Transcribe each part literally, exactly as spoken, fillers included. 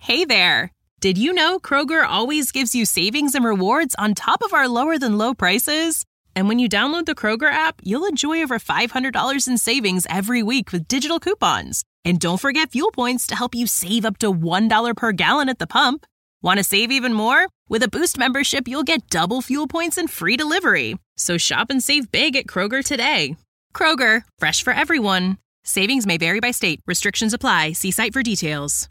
Hey there! Did you know Kroger always gives you savings and rewards on top of our lower-than-low prices? And when you download the Kroger app, you'll enjoy over five hundred dollars in savings every week with digital coupons. And don't forget fuel points to help you save up to one dollar per gallon at the pump. Want to save even more? With a Boost membership, you'll get double fuel points and free delivery. So shop and save big at Kroger today. Kroger, fresh for everyone. Savings may vary by state. Restrictions apply. See site for details.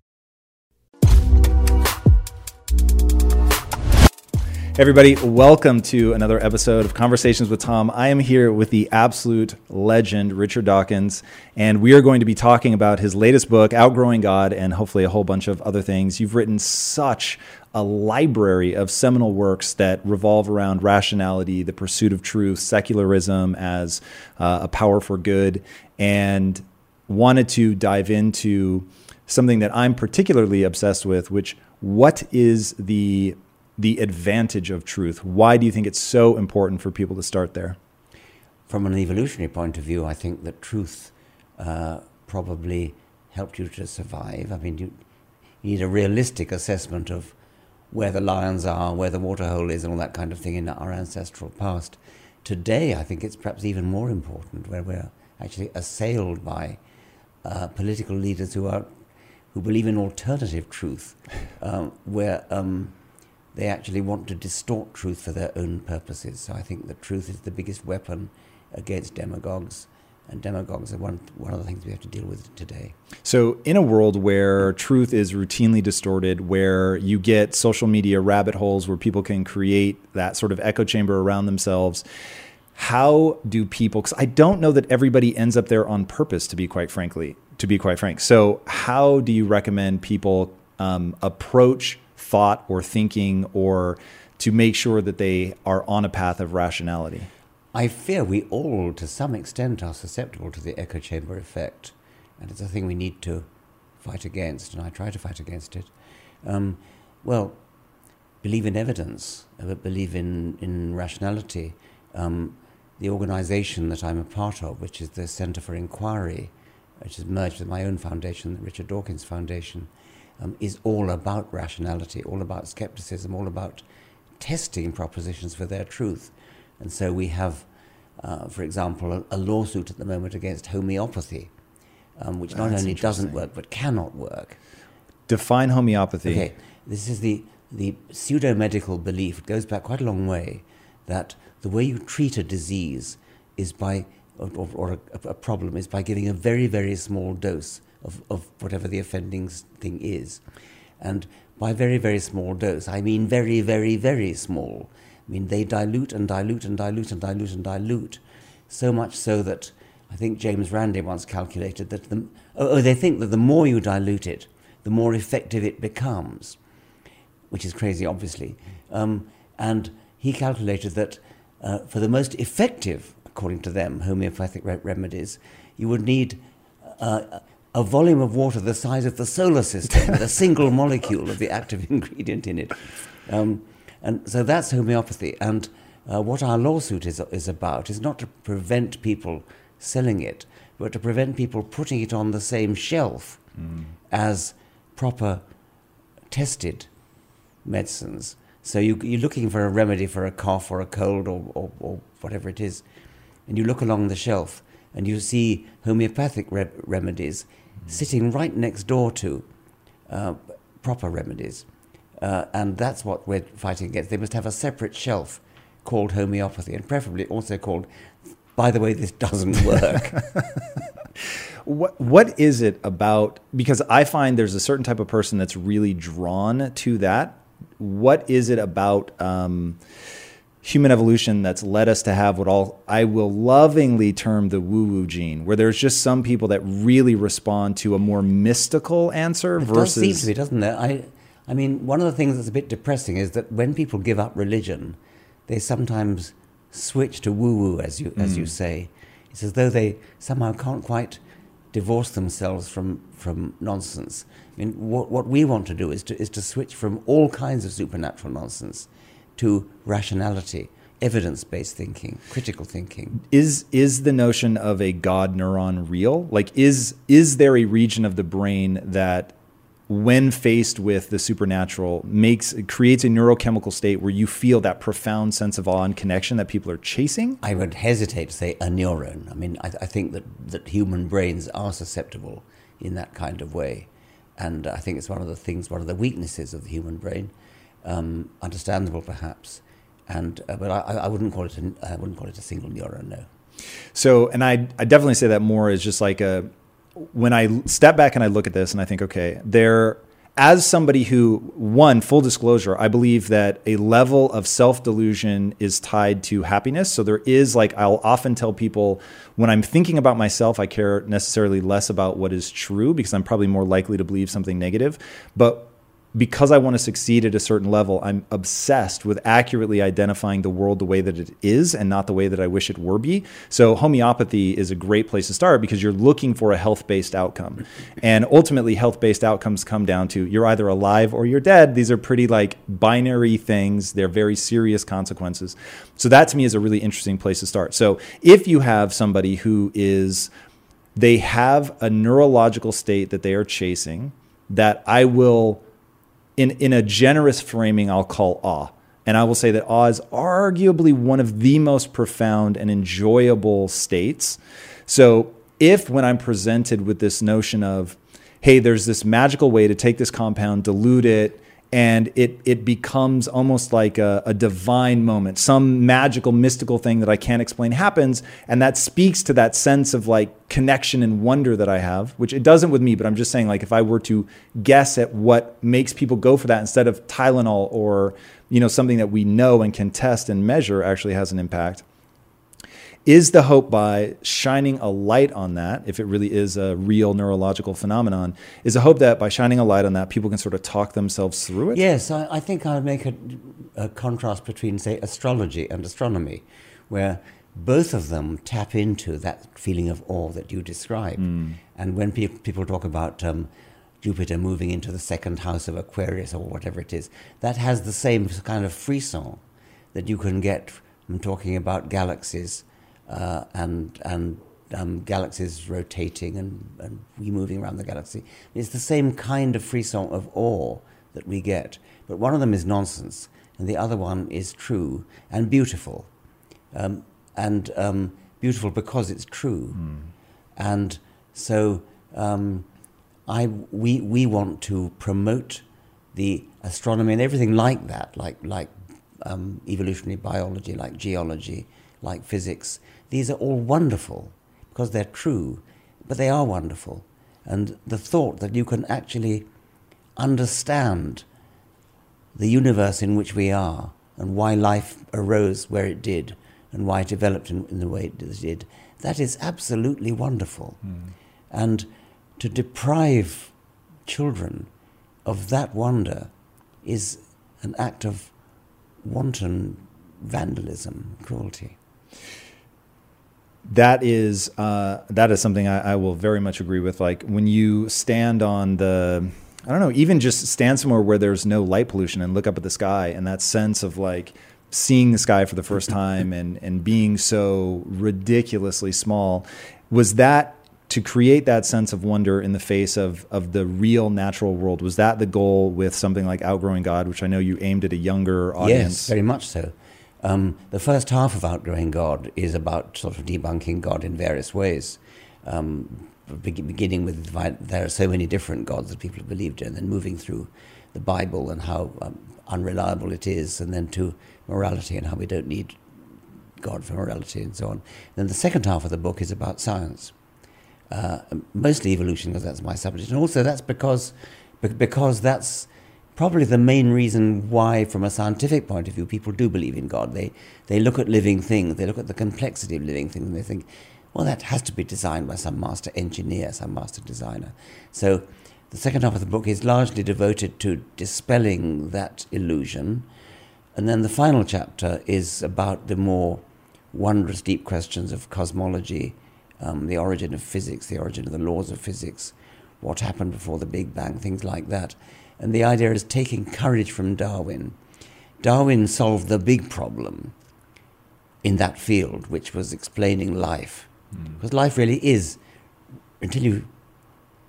Everybody, welcome to another episode of Conversations with Tom. I am here with the absolute legend, Richard Dawkins, and we are going to be talking about his latest book, Outgrowing God, and hopefully a whole bunch of other things. You've written such a library of seminal works that revolve around rationality, the pursuit of truth, secularism as uh, a power for good, and wanted to dive into something that I'm particularly obsessed with, which what is the the advantage of truth? Why do you think it's so important for people to start there? From an evolutionary point of view, I think that truth uh, probably helped you to survive. I mean, you, you need a realistic assessment of where the lions are, where the waterhole is, and all that kind of thing in our ancestral past. Today, I think it's perhaps even more important, where we're actually assailed by uh, political leaders who are who believe in alternative truth, um, where um, they actually want to distort truth for their own purposes. So I think that truth is the biggest weapon against demagogues, and demagogues are one, one of the things we have to deal with today. So in a world where truth is routinely distorted, where you get social media rabbit holes where people can create that sort of echo chamber around themselves, how do people, because I don't know that everybody ends up there on purpose, to be quite frankly, to be quite frank. So how do you recommend people um, approach thought or thinking, or to make sure that they are on a path of rationality? I fear we all, to some extent, are susceptible to the echo chamber effect, and it's a thing we need to fight against, and I try to fight against it. Um, well, believe in evidence, uh, believe in, in rationality. Um, the organization that I'm a part of, which is the Center for Inquiry, which has merged with my own foundation, the Richard Dawkins Foundation, Um, is all about rationality, all about skepticism, all about testing propositions for their truth. And so we have, uh, for example, a, a lawsuit at the moment against homeopathy, um, which not That's only doesn't work, but cannot work. Define homeopathy. Okay, this is the, the pseudo-medical belief, it goes back quite a long way, that the way you treat a disease is by, or, or, or a, a problem, is by giving a very, very small dose Of, of whatever the offending thing is. And by very, very small dose, I mean very, very, very small. I mean, they dilute and dilute and dilute and dilute and dilute, so much so that I think James Randi once calculated that the, oh, they think that the more you dilute it, the more effective it becomes, which is crazy, obviously. Um, and he calculated that uh, for the most effective, according to them, homeopathic re- remedies, you would need uh, a volume of water the size of the solar system with a single molecule of the active ingredient in it. Um, and so that's homeopathy. And uh, what our lawsuit is, is about is not to prevent people selling it, but to prevent people putting it on the same shelf mm. as proper tested medicines. So you, you're looking for a remedy for a cough or a cold or, or, or whatever it is, and you look along the shelf and you see homeopathic re- remedies sitting right next door to uh, proper remedies. Uh, and that's what we're fighting against. They must have a separate shelf called homeopathy, and preferably also called, by the way, this doesn't work. What What is it about, because I find there's a certain type of person that's really drawn to that. What is it about um, human evolution that's led us to have what all I will lovingly term the woo-woo gene, where there's just some people that really respond to a more mystical answer it versus... It does seem to be, doesn't it? I, I mean, one of the things that's a bit depressing is that when people give up religion, they sometimes switch to woo-woo, as you, as mm. you say. It's as though they somehow can't quite divorce themselves from, from nonsense. I mean, what, what we want to do is to, is to switch from all kinds of supernatural nonsense to rationality, evidence-based thinking, critical thinking. Is is the notion of a God neuron real? Like, is is there a region of the brain that when faced with the supernatural, makes creates a neurochemical state where you feel that profound sense of awe and connection that people are chasing? I would hesitate to say a neuron. I mean, I, I think that, that human brains are susceptible in that kind of way. And I think it's one of the things, one of the weaknesses of the human brain, um, understandable perhaps. And uh, but I, I wouldn't call it a, I wouldn't call it a single neuron, no. So, and I I definitely say that more as just like a, when I step back and I look at this and I think, okay, there, as somebody who, one, full disclosure, I believe that a level of self-delusion is tied to happiness. So there is like, I'll often tell people when I'm thinking about myself, I care necessarily less about what is true because I'm probably more likely to believe something negative. But because I want to succeed at a certain level, I'm obsessed with accurately identifying the world the way that it is and not the way that I wish it were be. So homeopathy is a great place to start because you're looking for a health-based outcome. And ultimately, health-based outcomes come down to you're either alive or you're dead. These are pretty like binary things. They're very serious consequences. So that to me is a really interesting place to start. So if you have somebody who is, they have a neurological state that they are chasing that I will... In, in a generous framing, I'll call awe. And I will say that awe is arguably one of the most profound and enjoyable states. So if when I'm presented with this notion of, hey, there's this magical way to take this compound, dilute it, and it it becomes almost like a, a divine moment, some magical, mystical thing that I can't explain happens, and that speaks to that sense of like connection and wonder that I have, which it doesn't with me, but I'm just saying like if I were to guess at what makes people go for that instead of Tylenol or you know something that we know and can test and measure actually has an impact. Is the hope by shining a light on that, if it really is a real neurological phenomenon, is the hope that by shining a light on that, people can sort of talk themselves through it? Yes, I, I think I would make a, a contrast between, say, astrology and astronomy, where both of them tap into that feeling of awe that you describe. Mm. And when pe- people talk about um, Jupiter moving into the second house of Aquarius or whatever it is, that has the same kind of frisson that you can get from talking about galaxies. Uh, and and um, galaxies rotating and, and we moving around the galaxy. It's the same kind of frisson of awe that we get. But one of them is nonsense, and the other one is true and beautiful. Um, and um, beautiful because it's true. Mm. And so um, I we we want to promote the astronomy and everything like that, like, like um, evolutionary biology, like geology, like physics. These are all wonderful because they're true, but they are wonderful. And the thought that you can actually understand the universe in which we are and why life arose where it did and why it developed in, in the way it did, that is absolutely wonderful. Mm. And to deprive children of that wonder is an act of wanton vandalism, cruelty. That is uh, that is something I, I will very much agree with. Like when you stand on the, I don't know, even just stand somewhere where there's no light pollution and look up at the sky, and that sense of like seeing the sky for the first time and, and being so ridiculously small, was that to create that sense of wonder in the face of, of the real natural world? Was that the goal with something like Outgrowing God, which I know you aimed at a younger audience? Yes, very much so. Um, the first half of Outgrowing God is about sort of debunking God in various ways, um, be- beginning with there are so many different gods that people have believed in, and then moving through the Bible and how um, unreliable it is, and then to morality and how we don't need God for morality and so on. Then the second half of the book is about science, uh, mostly evolution because that's my subject, and also that's because because that's probably the main reason why, from a scientific point of view, people do believe in God. They they look at living things, they look at the complexity of living things, and they think, well, that has to be designed by some master engineer, some master designer. So the second half of the book is largely devoted to dispelling that illusion. And then the final chapter is about the more wondrous, deep questions of cosmology, um, the origin of physics, the origin of the laws of physics, what happened before the Big Bang, things like that. And the idea is taking courage from Darwin. Darwin solved the big problem in that field, which was explaining life. Mm. Because life really is, until you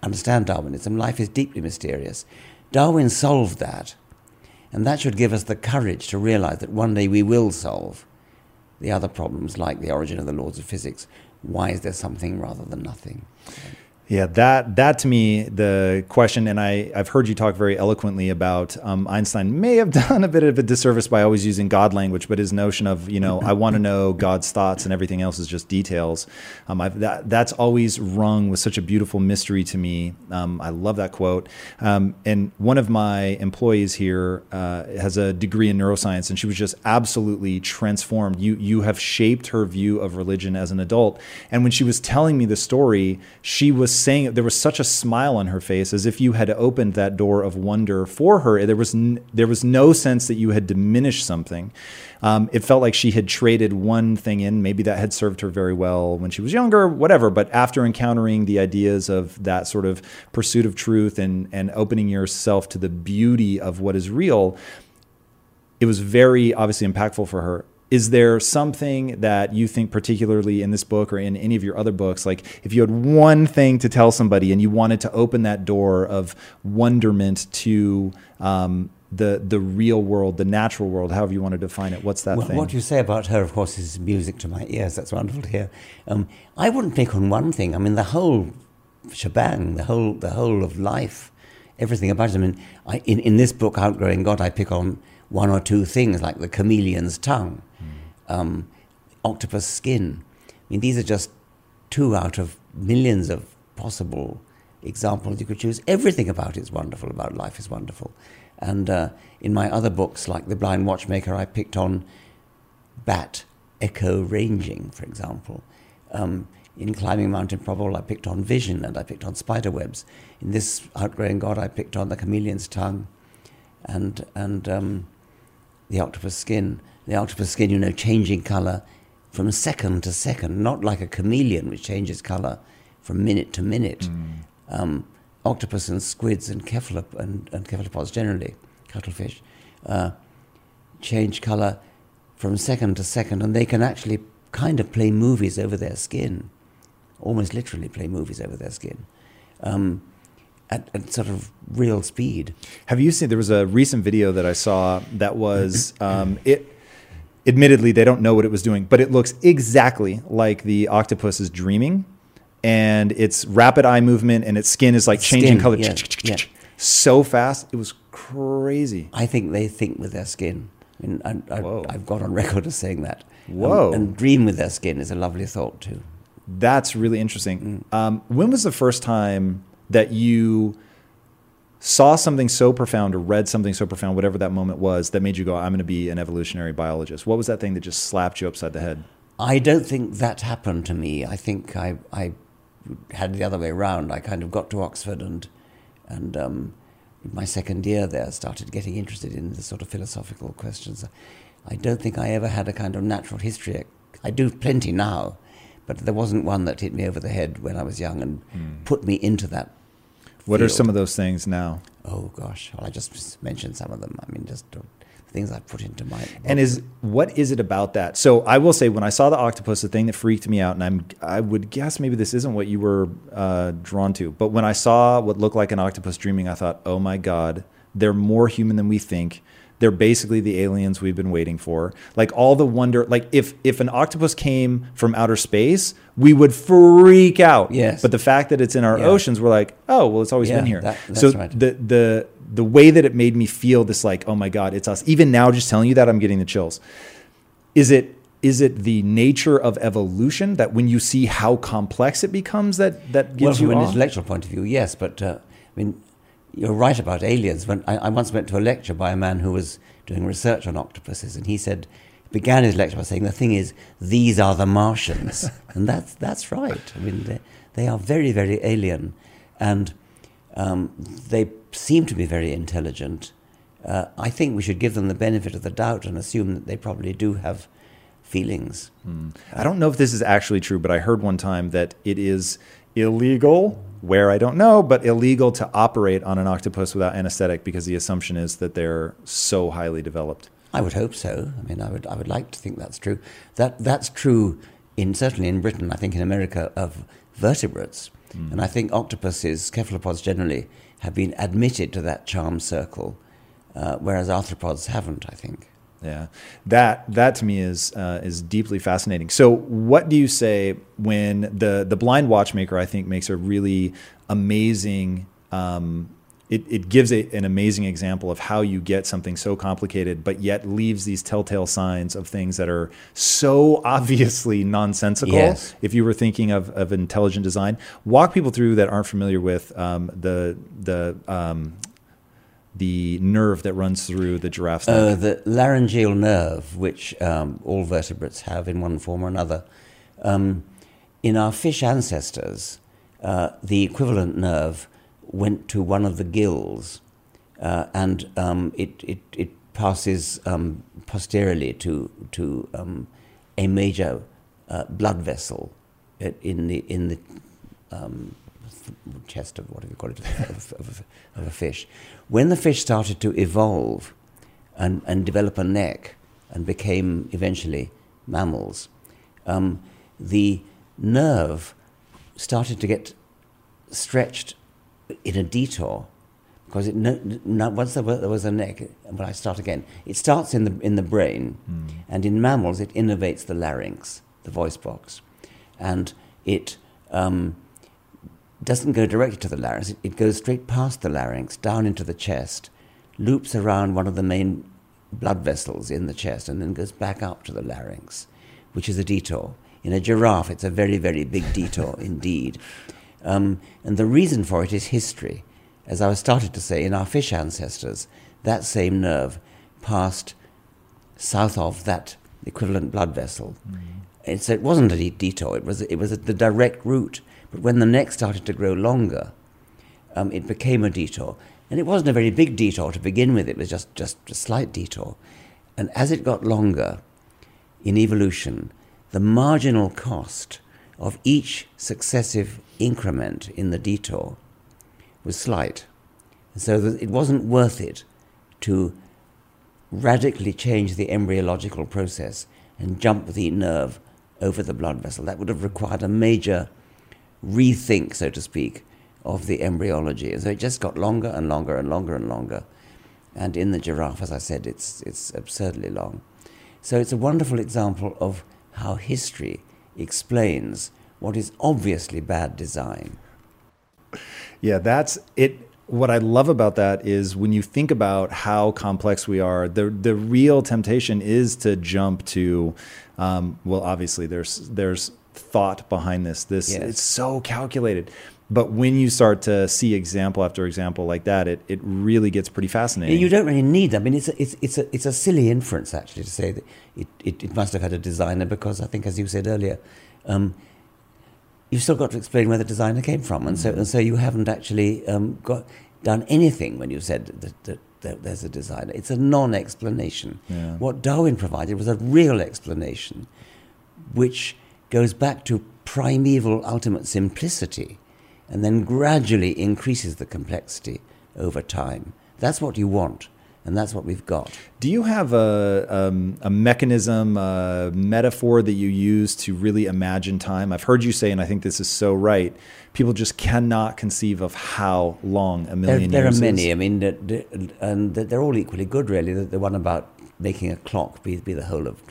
understand Darwinism, life is deeply mysterious. Darwin solved that, and that should give us the courage to realize that one day we will solve the other problems, like the origin of the laws of physics. Why is there something rather than nothing? Yeah, that that to me, the question, and I, I've heard you talk very eloquently about um, Einstein may have done a bit of a disservice by always using God language, but his notion of, you know, I want to know God's thoughts and everything else is just details. Um, I've, that That's always rung with such a beautiful mystery to me. Um, I love that quote. Um, and one of my employees here uh, has a degree in neuroscience, and she was just absolutely transformed. You, you have shaped her view of religion as an adult. And when she was telling me the story, she was saying there was such a smile on her face, as if you had opened that door of wonder for her. There was n- there was no sense that you had diminished something. Um, it felt like she had traded one thing in. Maybe that had served her very well when she was younger, whatever. But after encountering the ideas of that sort of pursuit of truth and and opening yourself to the beauty of what is real, it was very obviously impactful for her. Is there something that you think particularly in this book or in any of your other books, like if you had one thing to tell somebody and you wanted to open that door of wonderment to um, the the real world, the natural world, however you want to define it, what's that well, thing? What you say about her, of course, is music to my ears. That's wonderful to hear. Um, I wouldn't pick on one thing. I mean, the whole shebang, the whole the whole of life, everything about it. I mean, I, in, in this book, Outgrowing God, I pick on one or two things, like the chameleon's tongue. Um, octopus skin. I mean, these are just two out of millions of possible examples you could choose. Everything about it is wonderful, about life is wonderful. And uh, in my other books, like The Blind Watchmaker, I picked on bat echo ranging, for example. Um, in Climbing Mount Improbable, I picked on vision, and I picked on spider webs. In this Outgrowing God, I picked on the chameleon's tongue and, and um, the octopus skin. The octopus skin, you know, changing colour from second to second, not like a chameleon which changes colour from minute to minute. Mm. Um, octopus and squids and, cephalop- and, and cephalopods generally, cuttlefish, uh, change colour from second to second, and they can actually kind of play movies over their skin, almost literally play movies over their skin. Um, At, at sort of real speed. Have you seen, there was a recent video that I saw that was, um, it. admittedly, they don't know what it was doing, but it looks exactly like the octopus is dreaming, and it's rapid eye movement, and its skin is like changing skin, color yeah, yeah. so fast. It was crazy. I think they think with their skin. I mean, I, I, I've got on record as saying that. Whoa. Um, and dream with their skin is a lovely thought too. That's really interesting. Mm. Um, when was the first time that you saw something so profound or read something so profound, whatever that moment was, that made you go, I'm going to be an evolutionary biologist? What was that thing that just slapped you upside the head? I don't think that happened to me. I think I, I had it the other way around. I kind of got to Oxford and, and um, my second year there started getting interested in the sort of philosophical questions. I don't think I ever had a kind of natural history. I do plenty now, but there wasn't one that hit me over the head when I was young and mm. put me into that. What field. are some of those things now? Oh gosh, well I just mentioned some of them. I mean, just uh, things I put into my. And is what is it about that? So I will say, when I saw the octopus, the thing that freaked me out, and I'm I would guess maybe this isn't what you were uh, drawn to, but when I saw what looked like an octopus dreaming, I thought, oh my God, they're more human than we think. They're basically the aliens we've been waiting for. Like all the wonder, like if if an octopus came from outer space, we would freak out. Yes. But the fact that it's in our yeah. oceans, we're like, oh, well, it's always yeah, been here. That, that's so right. the the the way that it made me feel this, like, oh my God, it's us. Even now, just telling you that, I'm getting the chills. Is it is it the nature of evolution that when you see how complex it becomes, that that gives well, you from awe? an intellectual point of view, yes. But uh, I mean, you're right about aliens. When I, I once went to a lecture by a man who was doing research on octopuses, and he said, began his lecture by saying, the thing is, these are the Martians. And that's that's right. I mean, they, they are very, very alien. And um, they seem to be very intelligent. Uh, I think we should give them the benefit of the doubt and assume that they probably do have feelings. Hmm. I don't know if this is actually true, but I heard one time that it is illegal, where I don't know, but illegal to operate on an octopus without anesthetic, because the assumption is that they're so highly developed. I would hope so. I mean, I would I would like to think that's true. That that's true in certainly in Britain. I think in America of vertebrates. Mm. And I think octopuses, cephalopods generally, have been admitted to that charm circle, uh, whereas arthropods haven't, I think. Yeah, that that to me is uh, is deeply fascinating. So, what do you say when the the blind watchmaker, I think, makes a really amazing. Um, it it gives a, an amazing example of how you get something so complicated, but yet leaves these telltale signs of things that are so obviously nonsensical. Yes. If you were thinking of of intelligent design, walk people through that aren't familiar with um, the the. Um, the nerve that runs through the giraffe's neck. Uh, the laryngeal nerve, which um, all vertebrates have in one form or another. Um, in our fish ancestors, uh, the equivalent nerve went to one of the gills, uh, and um, it, it, it passes um, posteriorly to, to um, a major uh, blood vessel in the, in the um, chest of, what do you call it, of, of, of a fish. When the fish started to evolve and, and develop a neck and became eventually mammals, um, the nerve started to get stretched in a detour, because it, no, no, once there was, there was a neck, but I start again, it starts in the, in the brain, mm. and in mammals it innervates the larynx, the voice box, and it um, doesn't go directly to the larynx, it, it goes straight past the larynx, down into the chest, loops around one of the main blood vessels in the chest, and then goes back up to the larynx, which is a detour. In a giraffe, it's a very, very big detour indeed. Um, and the reason for it is history. As I was started to say, in our fish ancestors, that same nerve passed south of that equivalent blood vessel. Mm. And so it wasn't a detour, it was, it was a, the direct route. But when the neck started to grow longer, um, it became a detour. And it wasn't a very big detour to begin with, it was just, just a slight detour. And as it got longer in evolution, the marginal cost of each successive increment in the detour was slight. So that it wasn't worth it to radically change the embryological process and jump the nerve over the blood vessel. That would have required a major rethink, so to speak, of the embryology. And so it just got longer and longer and longer and longer. And in the giraffe, as I said, it's it's absurdly long. So it's a wonderful example of how history explains what is obviously bad design. Yeah, that's it. What I love about that is when you think about how complex we are, the the real temptation is to jump to, um, well, obviously there's there's thought behind this. This yes. It's so calculated. But when you start to see example after example like that, it, it really gets pretty fascinating. You don't really need that. I mean, it's a, it's it's a it's a silly inference actually to say that it, it, it must have had a designer, because I think, as you said earlier, um, you've still got to explain where the designer came from, and so and so you haven't actually um, got done anything when you said that, that, that there's a designer. It's a non-explanation. Yeah. What Darwin provided was a real explanation, which goes back to primeval ultimate simplicity, and then gradually increases the complexity over time. That's what you want, and that's what we've got. Do you have a, um, a mechanism, a metaphor that you use to really imagine time? I've heard you say, and I think this is so right, people just cannot conceive of how long a million there, years is. There are many. I mean, the, the, and they're all equally good, really. The, the one about making a clock be, be the whole of,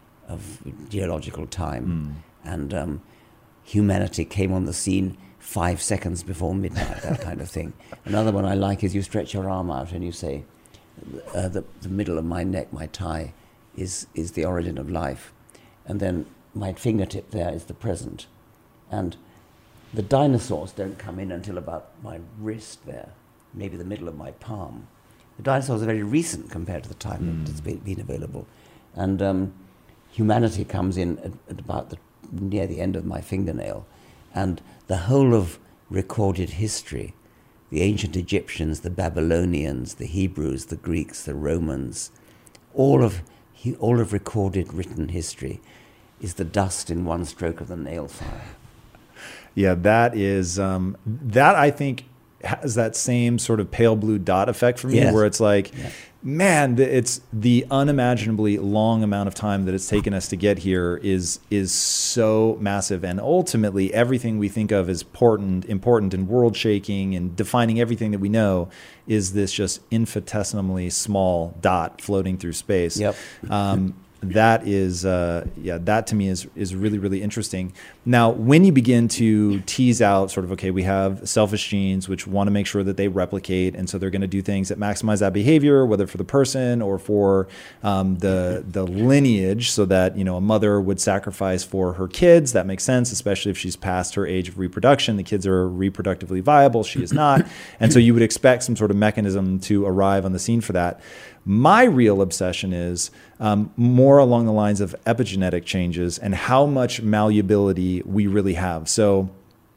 of geological time. Mm. And um, humanity came on the scene five seconds before midnight, that kind of thing. Another one I like is you stretch your arm out and you say, uh, the, the middle of my neck, my thigh, is, is the origin of life. And then my fingertip there is the present. And the dinosaurs don't come in until about my wrist there, maybe the middle of my palm. The dinosaurs are very recent compared to the time mm. that it's been, been available. And um, humanity comes in at, at about the, near the end of my fingernail. And the whole of recorded history, the ancient Egyptians, the Babylonians, the Hebrews, the Greeks, the Romans, all of all of recorded written history is the dust in one stroke of the nail file. Yeah, that is um, that I think has that same sort of pale blue dot effect for me, yes. where it's like, yeah. man, it's the unimaginably long amount of time that it's taken us to get here is is so massive. And ultimately, everything we think of as important, important and world shaking and defining everything that we know is this just infinitesimally small dot floating through space. Yep. Um, that is, uh, yeah, that to me is is really, really interesting. Now, when you begin to tease out sort of, okay, we have selfish genes which want to make sure that they replicate, and so they're going to do things that maximize that behavior, whether for the person or for um, the the lineage, so that, you know, a mother would sacrifice for her kids. That makes sense, especially if she's past her age of reproduction. The kids are reproductively viable. She is not. And so you would expect some sort of mechanism to arrive on the scene for that. My real obsession is um, more along the lines of epigenetic changes and how much malleability we really have. So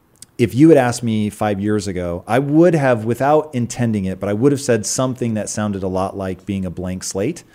if you had asked me five years ago, I would have, without intending it, but I would have said something that sounded a lot like being a blank slate.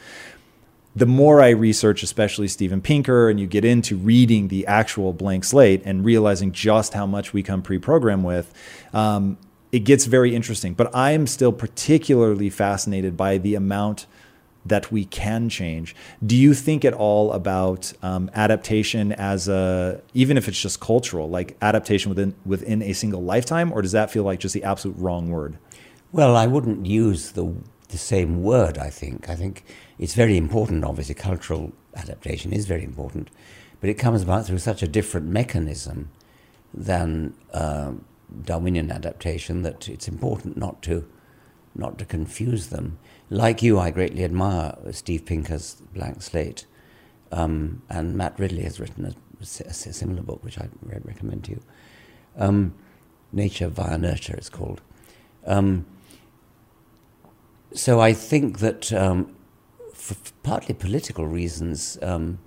The more I research, especially Steven Pinker, and you get into reading the actual blank slate and realizing just how much we come pre-programmed with, um, it gets very interesting. But I am still particularly fascinated by the amount that we can change. Do you think at all about um, adaptation as a, even if it's just cultural, like adaptation within within a single lifetime, or does that feel like just the absolute wrong word? Well, I wouldn't use the the same word, I think. I think it's very important, obviously, cultural adaptation is very important, but it comes about through such a different mechanism than uh, Darwinian adaptation that it's important not to not to confuse them. Like you, I greatly admire Steve Pinker's Blank Slate, um, and Matt Ridley has written a, a similar book, which I recommend to you. Um, Nature via Nurture, it's called. Um, so I think that um, for partly political reasons, um,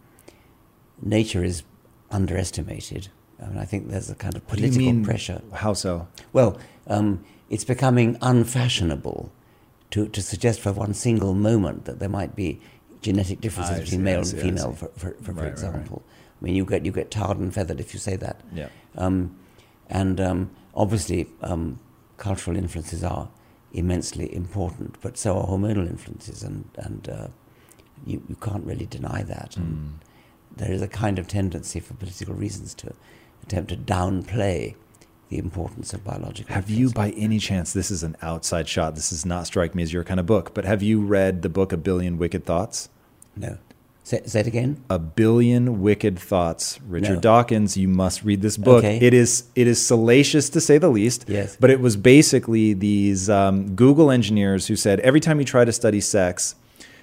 nature is underestimated. I mean, I think there's a kind of political what do you mean, pressure. How so? Well, um, it's becoming unfashionable to, to suggest for one single moment that there might be genetic differences I between see, male I and see, I female, see. for, for, for, Right, for example. right, right. I mean, you get you get tarred and feathered if you say that. Yeah. Um, and um, obviously, um, cultural influences are immensely important, but so are hormonal influences, and and uh, you you can't really deny that. And Mm. there is a kind of tendency for political reasons to attempt to downplay the importance of biological. Have you, influence. by any chance, this is an outside shot, this does not strike me as your kind of book, but have you read the book A Billion Wicked Thoughts? No. Say, say it again. A Billion Wicked Thoughts. Richard No. Dawkins, you must read this book. Okay. It is it is salacious to say the least. Yes. But it was basically these um, Google engineers who said every time you try to study sex,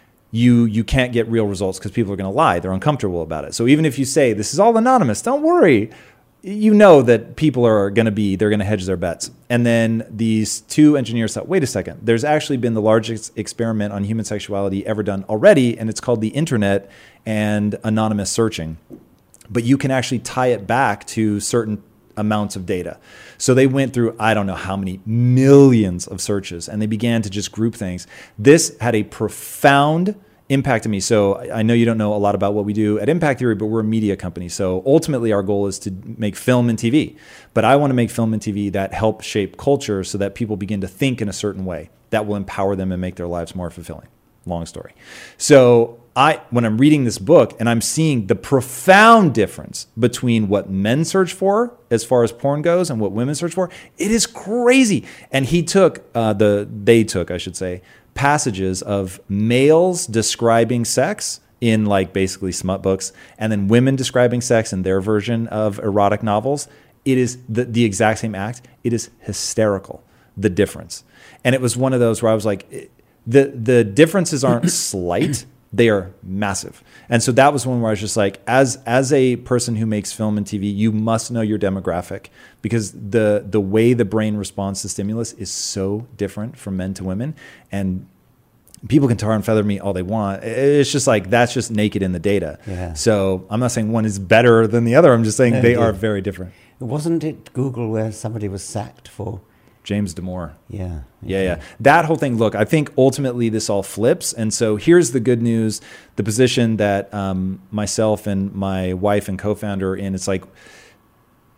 you you can't get real results because people are going to lie. They're uncomfortable about it. So even if you say this is all anonymous, don't worry. You know that people are going to be, they're going to hedge their bets. And then these two engineers thought, wait a second, there's actually been the largest experiment on human sexuality ever done already, and it's called the internet and anonymous searching. But you can actually tie it back to certain amounts of data. So they went through, I don't know how many millions of searches, and they began to just group things. This had a profound impact on me. So I know you don't know a lot about what we do at Impact Theory, but we're a media company. So ultimately our goal is to make film and T V. But I want to make film and T V that help shape culture so that people begin to think in a certain way that will empower them and make their lives more fulfilling. Long story. So I, when I'm reading this book and I'm seeing the profound difference between what men search for as far as porn goes and what women search for, it is crazy. And he took, uh, the they took, I should say, passages of males describing sex in like basically smut books, and then women describing sex in their version of erotic novels. It is the, the exact same act. It is hysterical, the difference. And it was one of those where I was like, the the differences aren't slight, they are massive. And so that was one where I was just like, as as a person who makes film and T V, you must know your demographic, because the the way the brain responds to stimulus is so different from men to women. And people can tar and feather me all they want. It's just like, that's just naked in the data. Yeah. So I'm not saying one is better than the other. I'm just saying No, they indeed. are very different. Wasn't it Google where somebody was sacked for? James Damore. Yeah. Yeah, yeah. That whole thing, look, I think ultimately this all flips. And so here's the good news. The position that um, myself and my wife and co-founder are in, it's like,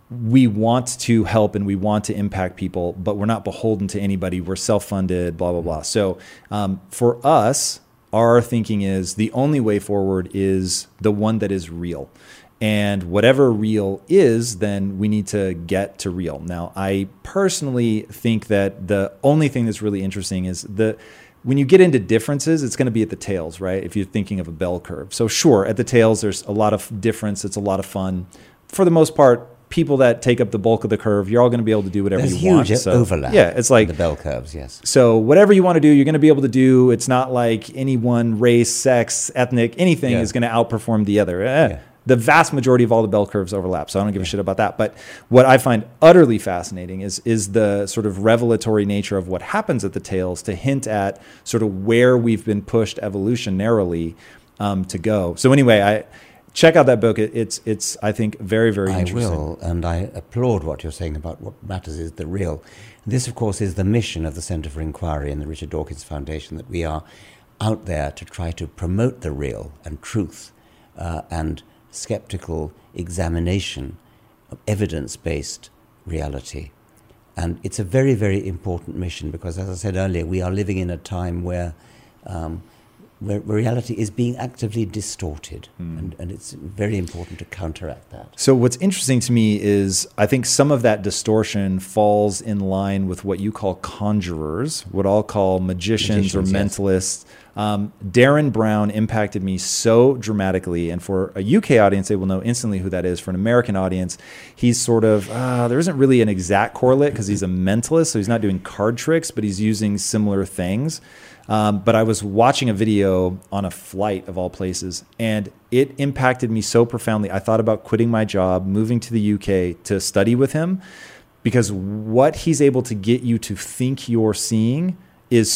we want to help and we want to impact people, but we're not beholden to anybody. We're self-funded, blah, blah, blah. So um, for us, our thinking is the only way forward is the one that is real. And whatever real is, then we need to get to real. Now, I personally think that the only thing that's really interesting is the when you get into differences, it's going to be at the tails, right? If you're thinking of a bell curve. So sure, at the tails, there's a lot of difference. It's a lot of fun. For the most part, people that take up the bulk of the curve, you're all going to be able to do whatever There's you want. There's huge so, overlap. Yeah, it's like the bell curves, yes. So whatever you want to do, you're going to be able to do. It's not like any one race, sex, ethnic, anything Yeah. is going to outperform the other. Eh, Yeah. The vast majority of all the bell curves overlap, so I don't give a shit about that. But what I find utterly fascinating is is the sort of revelatory nature of what happens at the tails to hint at sort of where we've been pushed evolutionarily um, to go. So anyway, I check out that book. It, it's it's I think very very I interesting. will, and I applaud what you're saying about what matters is the real. This, of course, is the mission of the Centre for Inquiry and the Richard Dawkins Foundation, that we are out there to try to promote the real and truth uh, and skeptical examination of evidence-based reality. And it's a very, very important mission because, as I said earlier, we are living in a time where um, where reality is being actively distorted, mm. and, and it's very important to counteract that. So what's interesting to me is I think some of that distortion falls in line with what you call conjurers, what I'll call magicians, magicians or mentalists. Yes. Um, Darren Brown impacted me so dramatically, and for a U K audience, they will know instantly who that is. For an American audience, he's sort of, uh, there isn't really an exact correlate because he's a mentalist, so he's not doing card tricks, but he's using similar things. Um, but I was watching a video on a flight of all places, and it impacted me so profoundly. I thought about quitting my job, moving to the U K to study with him, because what he's able to get you to think you're seeing is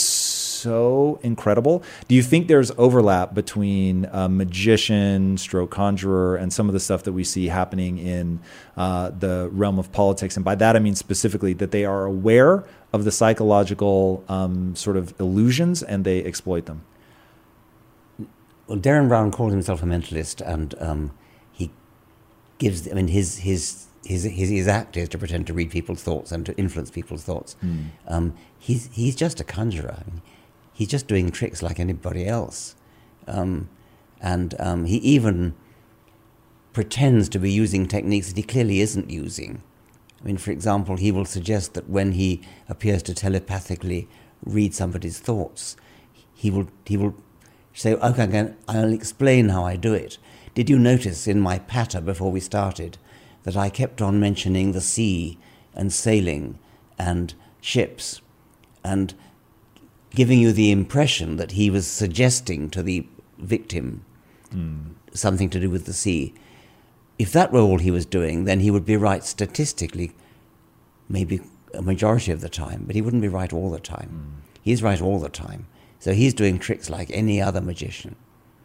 so incredible. Do you think there's overlap between a magician, stroke conjurer, and some of the stuff that we see happening in uh, the realm of politics? And by that, I mean specifically that they are aware of the psychological um, sort of illusions and they exploit them. Well, Darren Brown calls himself a mentalist, and um, he gives, I mean, his, his, his, his, his act is to pretend to read people's thoughts and to influence people's thoughts. Mm. Um, he's, he's just a conjurer. I mean, he's just doing tricks like anybody else. Um, and um, he even pretends to be using techniques that he clearly isn't using. I mean, for example, he will suggest that when he appears to telepathically read somebody's thoughts, he will he will say, okay, again, I'll explain how I do it. Did you notice in my patter before we started that I kept on mentioning the sea and sailing and ships and giving you the impression that he was suggesting to the victim mm. something to do with the sea? If that were all he was doing, then he would be right statistically, maybe a majority of the time, but he wouldn't be right all the time. Mm. He's right all the time. So he's doing tricks like any other magician.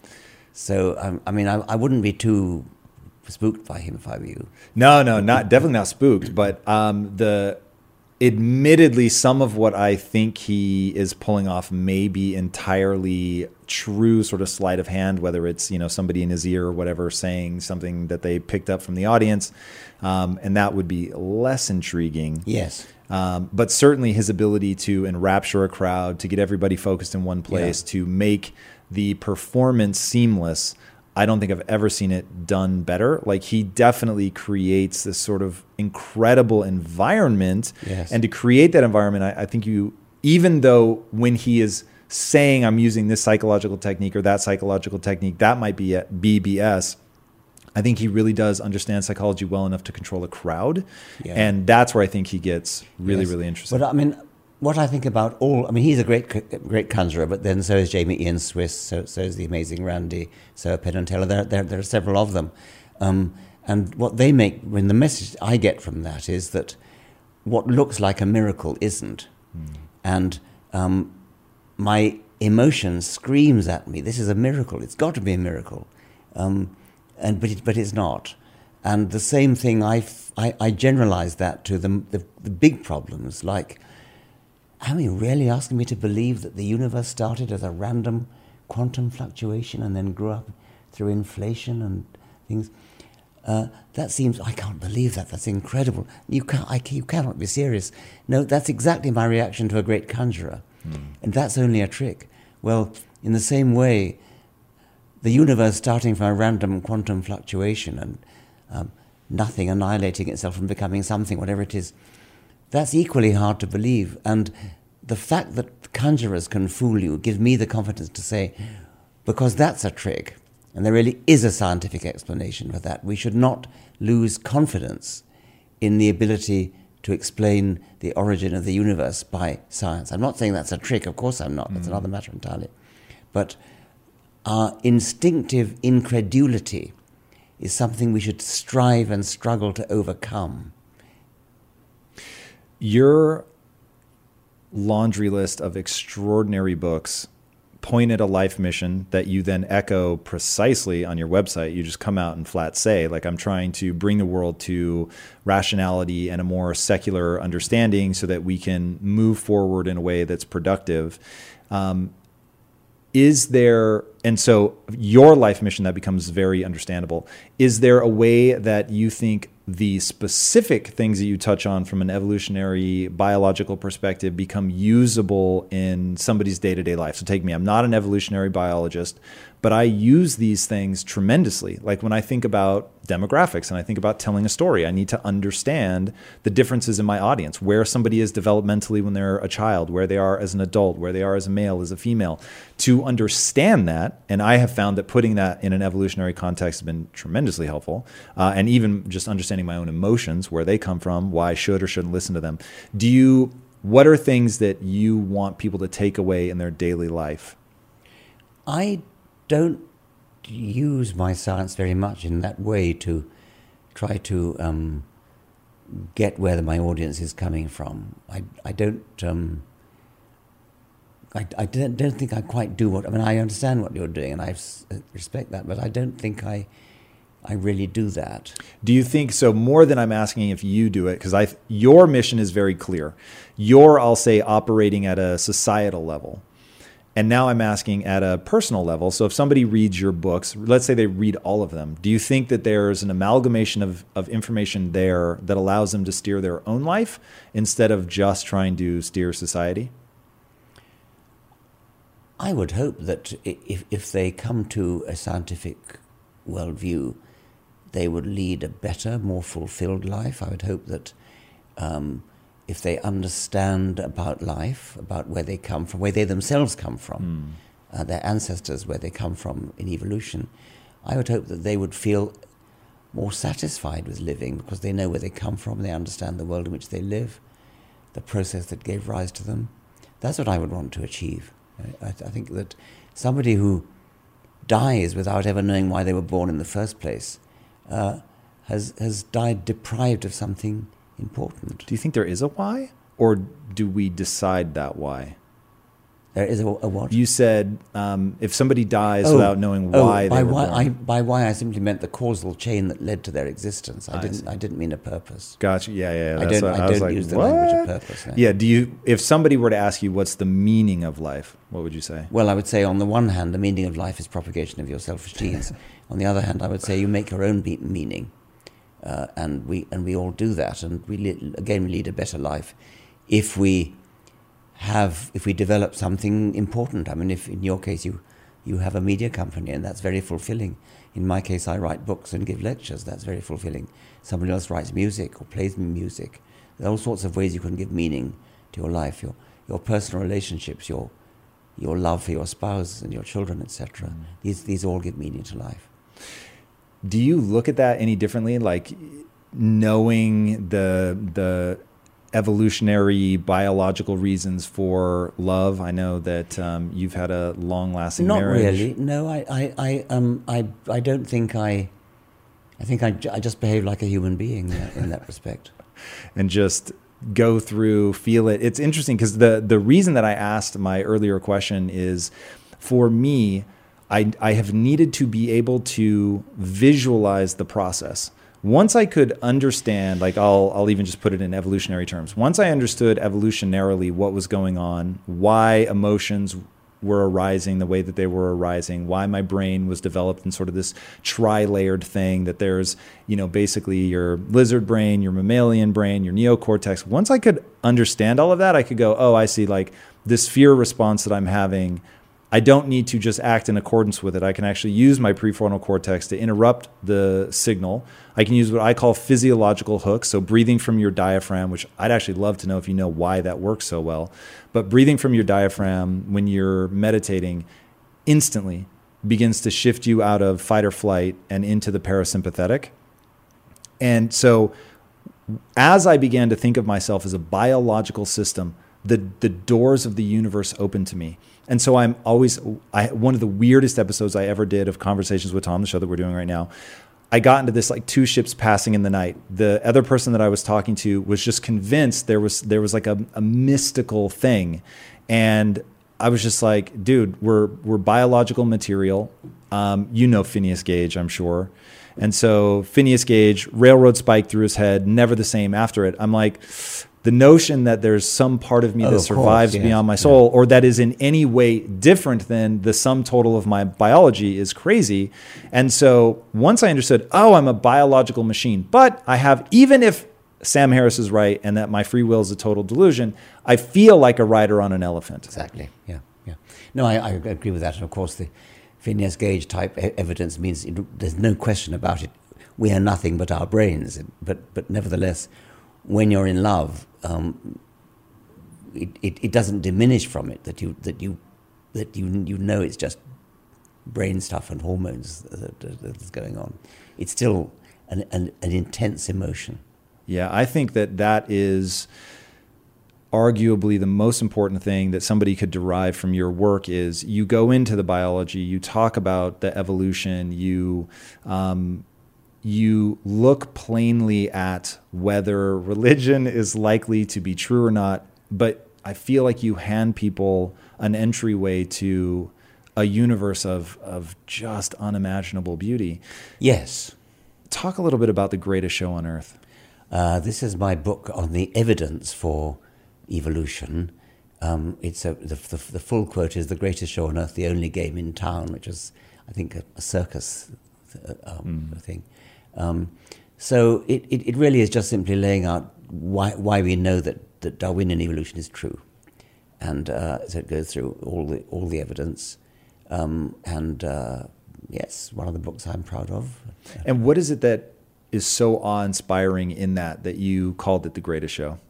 So, um, I mean, I, I wouldn't be too spooked by him if I were you. No, no, not definitely not spooked, but um, the... admittedly, some of what I think he is pulling off may be entirely true, sort of sleight of hand, whether it's, you know, somebody in his ear or whatever saying something that they picked up from the audience. Um, and that would be less intriguing. Yes. Um, but certainly his ability to enrapture a crowd, to get everybody focused in one place, yeah. to make the performance seamless. I don't think I've ever seen it done better. Like, he definitely creates this sort of incredible environment. Yes. And to create that environment, I, I think you, even though when he is saying I'm using this psychological technique or that psychological technique, that might be B B S. I think he really does understand psychology well enough to control a crowd. Yeah. And that's where I think he gets really, yes. really interesting. But I mean, what I think about all, I mean, he's a great great conjurer, but then so is Jamie Ian Swiss, so, so is the amazing Randy, so Penn and Teller. There, there, there are several of them. Um, and what they make, when the message I get from that is that what looks like a miracle isn't. Mm. And um, my emotion screams at me, this is a miracle, it's got to be a miracle. Um, and but, it, but it's not. And the same thing, I, I, I generalize that to the, the, the big problems, like, are you really asking me to believe that the universe started as a random quantum fluctuation and then grew up through inflation and things? Uh, that seems, I can't believe that, that's incredible. You, can't, I, you cannot be serious. No, that's exactly my reaction to a great conjurer. Mm. And that's only a trick. Well, in the same way, the universe starting from a random quantum fluctuation and um, nothing annihilating itself and becoming something, whatever it is, that's equally hard to believe. And the fact that conjurers can fool you gives me the confidence to say, because that's a trick, and there really is a scientific explanation for that, we should not lose confidence in the ability to explain the origin of the universe by science. I'm not saying that's a trick, of course I'm not, that's mm. another matter entirely. But our instinctive incredulity is something we should strive and struggle to overcome. Your laundry list of extraordinary books point at a life mission that you then echo precisely on your website. You just come out and flat say, like, I'm trying to bring the world to rationality and a more secular understanding so that we can move forward in a way that's productive. Um, is there, and so your life mission, that becomes very understandable. Is there a way that you think the specific things that you touch on from an evolutionary biological perspective become usable in somebody's day-to-day life? So take me, I'm not an evolutionary biologist, but I use these things tremendously. Like when I think about demographics and I think about telling a story, I need to understand the differences in my audience, where somebody is developmentally when they're a child, where they are as an adult, where they are as a male, as a female. To understand that, and I have found that putting that in an evolutionary context has been tremendously helpful, uh, and even just understanding my own emotions, where they come from, why I should or shouldn't listen to them. Do you, what are things that you want people to take away in their daily life? I don't use my science very much in that way to try to um, get where my audience is coming from. I, I don't... Um, I, I don't, don't think I quite do what... I mean, I understand what you're doing, and I respect that, but I don't think I... I really do that. Do you think so? More than I'm asking if you do it, because I, your mission is very clear. You're, I'll say, operating at a societal level. And now I'm asking at a personal level. So if somebody reads your books, let's say they read all of them, do you think that there's an amalgamation of, of information there that allows them to steer their own life instead of just trying to steer society? I would hope that if, if they come to a scientific worldview, they would lead a better, more fulfilled life. I would hope that um, if they understand about life, about where they come from, where they themselves come from, mm. uh, their ancestors, where they come from in evolution, I would hope that they would feel more satisfied with living because they know where they come from, they understand the world in which they live, the process that gave rise to them. That's what I would want to achieve. I, I think that somebody who dies without ever knowing why they were born in the first place uh, has has died deprived of something important. Do you think there is a why, or do we decide that why? There is a, a what? You said um, if somebody dies oh, without knowing why oh, they by were why, born. I, by why I simply meant the causal chain that led to their existence. I, I didn't. see. I didn't mean a purpose. Gotcha. Yeah, yeah. I That's don't. what, I, I was don't like, use the what? language of purpose. No. Yeah. Do you? If somebody were to ask you, what's the meaning of life? What would you say? Well, I would say on the one hand, the meaning of life is propagation of your selfish genes. On the other hand, I would say you make your own be- meaning, uh, and we and we all do that, and we li- again we lead a better life if we have if we develop something important. I mean, if in your case you you have a media company, and that's very fulfilling. In my case, I write books and give lectures. That's very fulfilling. Somebody else writes music or plays music. There are all sorts of ways you can give meaning to your life, your your personal relationships, your your love for your spouse and your children, et cetera. Mm. These these all give meaning to life. Do you look at that any differently? Like knowing the the evolutionary biological reasons for love? I know that um, you've had a long-lasting Not marriage. Not really. No, I, I, I, um, I, I don't think I. I think I, I just behave like a human being uh, in that respect. And just go through, feel it. It's interesting because the the reason that I asked my earlier question is, for me, I I have needed to be able to visualize the process. Once I could understand, like I'll I'll even just put it in evolutionary terms. Once I understood evolutionarily what was going on, why emotions were arising the way that they were arising, why my brain was developed in sort of this tri-layered thing, that there's, you know, basically your lizard brain, your mammalian brain, your neocortex. Once I could understand all of that, I could go, oh, I see, like this fear response that I'm having, I don't need to just act in accordance with it. I can actually use my prefrontal cortex to interrupt the signal. I can use what I call physiological hooks, so breathing from your diaphragm, which I'd actually love to know if you know why that works so well. But breathing from your diaphragm when you're meditating instantly begins to shift you out of fight or flight and into the parasympathetic. And so as I began to think of myself as a biological system, the the doors of the universe opened to me. And so I'm always, I, one of the weirdest episodes I ever did of Conversations with Tom, the show that we're doing right now, I got into this like two ships passing in the night. The other person that I was talking to was just convinced there was there was like a, a mystical thing. And I was just like, dude, we're we're biological material. Um, you know Phineas Gage, I'm sure. And so Phineas Gage, railroad spike through his head, never the same after it. I'm like, the notion that there's some part of me oh, that of survives course, yes. beyond my soul, yeah. or that is in any way different than the sum total of my biology, is crazy. And so once I understood, oh, I'm a biological machine, but I have, even if Sam Harris is right and that my free will is a total delusion, I feel like a rider on an elephant. Exactly. Yeah. Yeah. No, I, I agree with that. And of course, the Phineas Gage type evidence means it, there's no question about it. We are nothing but our brains. But but nevertheless, when you're in love, um, it, it, it doesn't diminish from it that you that you that you you know it's just brain stuff and hormones that, that, that's going on. It's still an, an an intense emotion. Yeah, I think that that is arguably the most important thing that somebody could derive from your work. Is you go into the biology, you talk about the evolution, you um, you look plainly at whether religion is likely to be true or not, but I feel like you hand people an entryway to a universe of of just unimaginable beauty. Yes. Talk a little bit about The Greatest Show on Earth. Uh, this is my book on the evidence for evolution. Um, it's a, the, the, the full quote is "The greatest show on earth, the only game in town," which is, I think, a, a circus um, mm. thing. Um, so it, it, it really is just simply laying out why why we know that, that Darwinian evolution is true, and uh, so it goes through all the all the evidence. Um, and uh, yes, one of the books I'm proud of. And what is it that is so awe-inspiring in that that you called it The Greatest Show?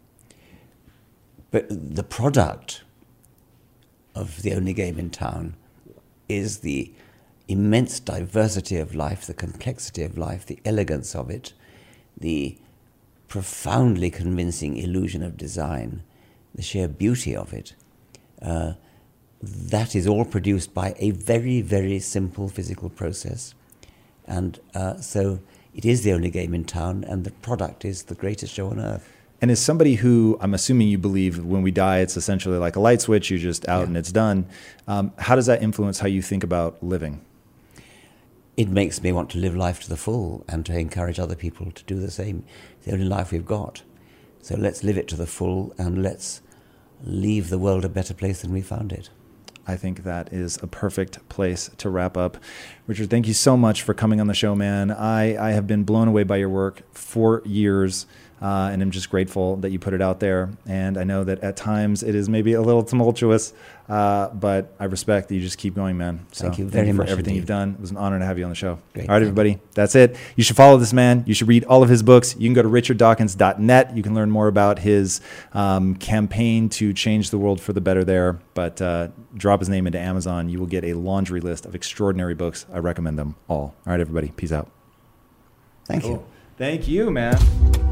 But the product of the only game in town is the immense diversity of life, the complexity of life, the elegance of it, the profoundly convincing illusion of design, the sheer beauty of it. Uh, that is all produced by a very, very simple physical process. And uh, so it is the only game in town, and the product is the greatest show on earth. And as somebody who, I'm assuming you believe when we die, it's essentially like a light switch, you're just out yeah. and it's done. Um, how does that influence how you think about living? It makes me want to live life to the full and to encourage other people to do the same. It's the only life we've got. So let's live it to the full, and let's leave the world a better place than we found it. I think that is a perfect place to wrap up. Richard, thank you so much for coming on the show, man. I, I have been blown away by your work for years. Uh, and I'm just grateful that you put it out there. And I know that at times it is maybe a little tumultuous, uh, but I respect that you just keep going, man. So thank you very thank you for much everything indeed. you've done. It was an honor to have you on the show. Great, all right, everybody, you. That's it. You should follow this man. You should read all of his books. You can go to richard dawkins dot net. You can learn more about his um, campaign to change the world for the better there. But uh, drop his name into Amazon. You will get a laundry list of extraordinary books. I recommend them all. All right, everybody. Peace out. Thank cool. you. Thank you, man.